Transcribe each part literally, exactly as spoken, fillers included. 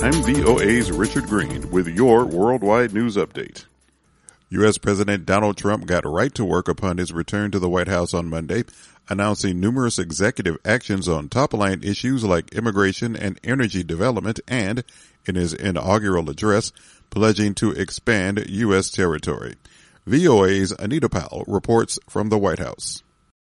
I'm V O A's Richard Green with your Worldwide News Update. U S. President Donald Trump got right to work upon his return to the White House on Monday, announcing numerous executive actions on top-line issues like immigration and energy development and, in his inaugural address, pledging to expand U S territory. V O A's Anita Powell reports from the White House.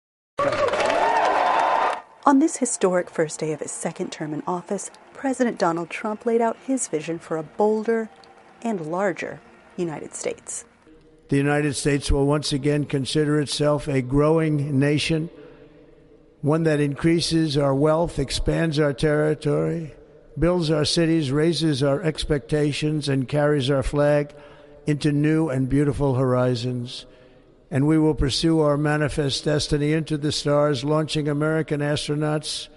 On this historic first day of his second term in office, President Donald Trump laid out his vision for a bolder and larger United States. The United States will once again consider itself a growing nation, one that increases our wealth, expands our territory, builds our cities, raises our expectations, and carries our flag into new and beautiful horizons. And we will pursue our manifest destiny into the stars, launching American astronauts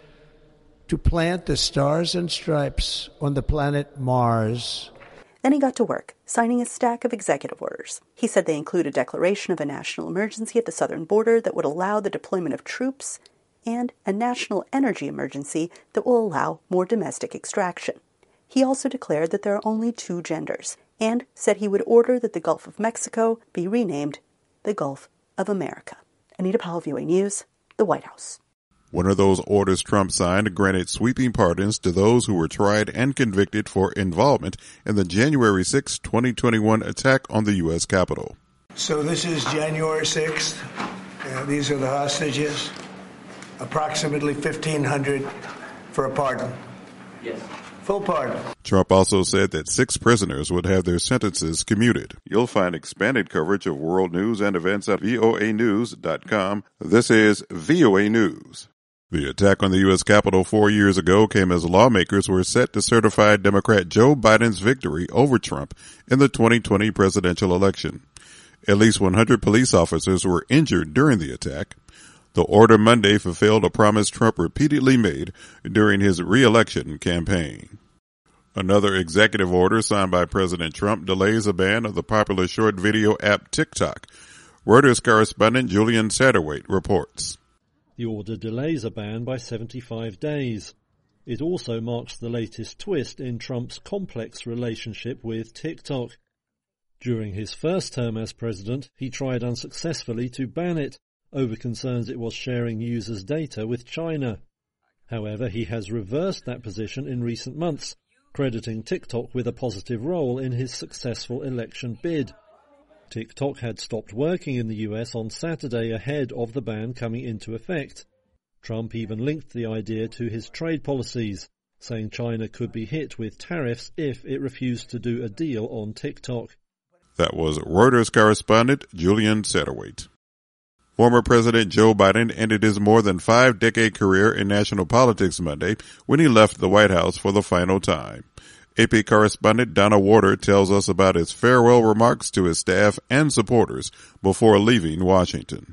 to plant the stars and stripes on the planet Mars. Then he got to work, signing a stack of executive orders. He said they include a declaration of a national emergency at the southern border that would allow the deployment of troops and a national energy emergency that will allow more domestic extraction. He also declared that there are only two genders and said he would order that the Gulf of Mexico be renamed the Gulf of America. Anita Powell, V O A News, the White House. One of those orders Trump signed granted sweeping pardons to those who were tried and convicted for involvement in the January sixth, twenty twenty-one attack on the U S Capitol. So this is January sixth. Uh, these are the hostages. Approximately fifteen hundred for a pardon. Yes. Full pardon. Trump also said that six prisoners would have their sentences commuted. You'll find expanded coverage of world news and events at V O A news dot com. This is V O A News. The attack on the U S Capitol four years ago came as lawmakers were set to certify Democrat Joe Biden's victory over Trump in the twenty twenty presidential election. At least one hundred police officers were injured during the attack. The order Monday fulfilled a promise Trump repeatedly made during his re-election campaign. Another executive order signed by President Trump delays a ban of the popular short video app TikTok. Reuters correspondent Julian Satterwhite reports. The order delays a ban by seventy-five days. It also marks the latest twist in Trump's complex relationship with TikTok. During his first term as president, he tried unsuccessfully to ban it, over concerns it was sharing users' data with China. However, he has reversed that position in recent months, crediting TikTok with a positive role in his successful election bid. TikTok had stopped working in the U S on Saturday ahead of the ban coming into effect. Trump even linked the idea to his trade policies, saying China could be hit with tariffs if it refused to do a deal on TikTok. That was Reuters correspondent Julian Satterwhite. Former President Joe Biden ended his more than five-decade career in national politics Monday when he left the White House for the final time. A P correspondent Donna Warder tells us about his farewell remarks to his staff and supporters before leaving Washington.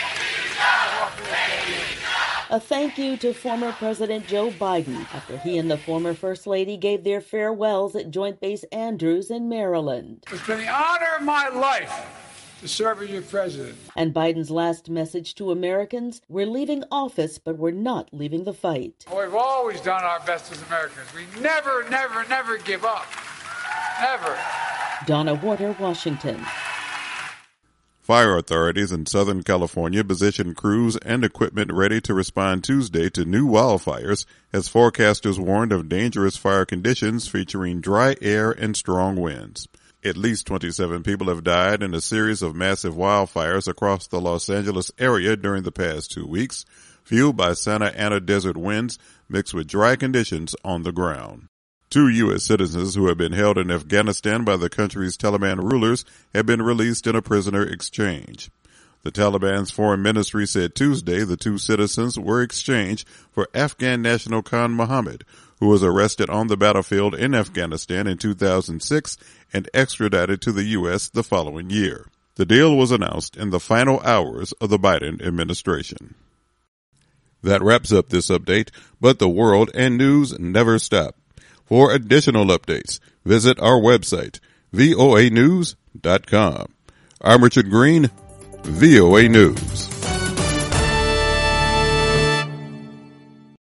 A thank you to former President Joe Biden after he and the former First Lady gave their farewells at Joint Base Andrews in Maryland. It's been the honor of my life to serve as your president. And Biden's last message to Americans: we're leaving office, but we're not leaving the fight. We've always done our best as Americans. We never, never, never give up. Never. Donna Warder, Washington. Fire authorities in Southern California positioned crews and equipment ready to respond Tuesday to new wildfires as forecasters warned of dangerous fire conditions featuring dry air and strong winds. At least twenty-seven people have died in a series of massive wildfires across the Los Angeles area during the past two weeks, fueled by Santa Ana desert winds mixed with dry conditions on the ground. Two U S citizens who have been held in Afghanistan by the country's Taliban rulers have been released in a prisoner exchange. The Taliban's foreign ministry said Tuesday the two citizens were exchanged for Afghan national Khan Mohammed, who was arrested on the battlefield in Afghanistan in two thousand six and extradited to the U S the following year. The deal was announced in the final hours of the Biden administration. That wraps up this update, but the world and news never stop. For additional updates, visit our website, V O A news dot com. I'm Richard Green, V O A News.